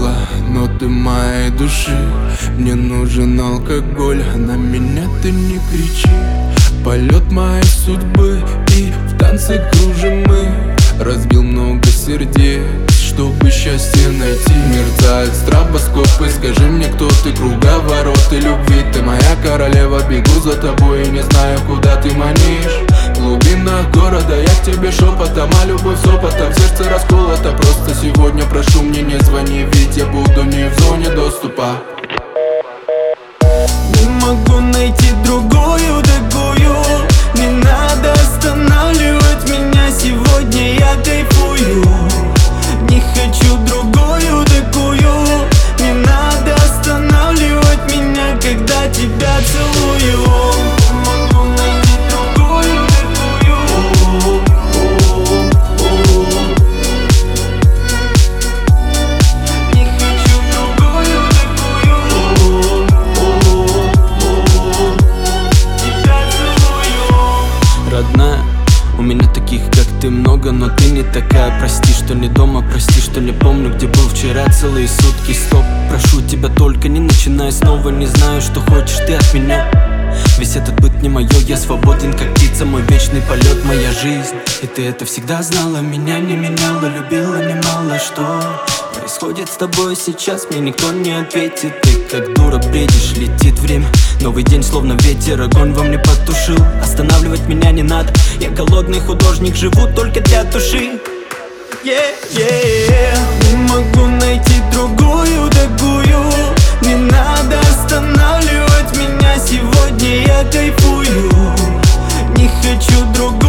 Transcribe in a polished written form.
тело, но ты моей души. Мне нужен алкоголь, на меня ты не кричи. Полет моей судьбы, и в танце кружим мы. Разбил много сердец, чтобы счастье найти. Мерцают стробоскопы, скажи мне, кто ты, круговороты любви. Ты моя королева, бегу за тобой и не знаю, куда ты манишь. В глубинах города я к тебе шепотом, а любовь с опытом, сердце расколото. Просто сегодня прошу, мне не звони, ведь я буду не в зоне доступа. Не могу найти другую такую. Не надо останавливать меня, сегодня я кайфую. Не хочу другую такую. Не надо останавливать меня, когда тебя целую. Не могу найти другую такую. Не хочу другую такую. Тебя целую. Родная, у меня таких, как ты, много, но ты не такая. Прости, что не дома, прости, что не помню, где был вчера целые сутки. Стоп, прошу тебя, только не начинай снова. Не знаю, что хочешь ты от меня. Весь этот быт не мое, я свободен, как птица. Мой вечный полет, моя жизнь. И ты это всегда знала, меня не меняла, любила немало. Что происходит с тобой сейчас, мне никто не ответит. Ты как дура бредишь, летит время. Новый день словно ветер, огонь во мне потушил. Останавливать меня не надо, я голодный художник, живу только для души. Не могу найти другую такую. Не надо останавливать меня, сегодня я кайфую. Не хочу другую.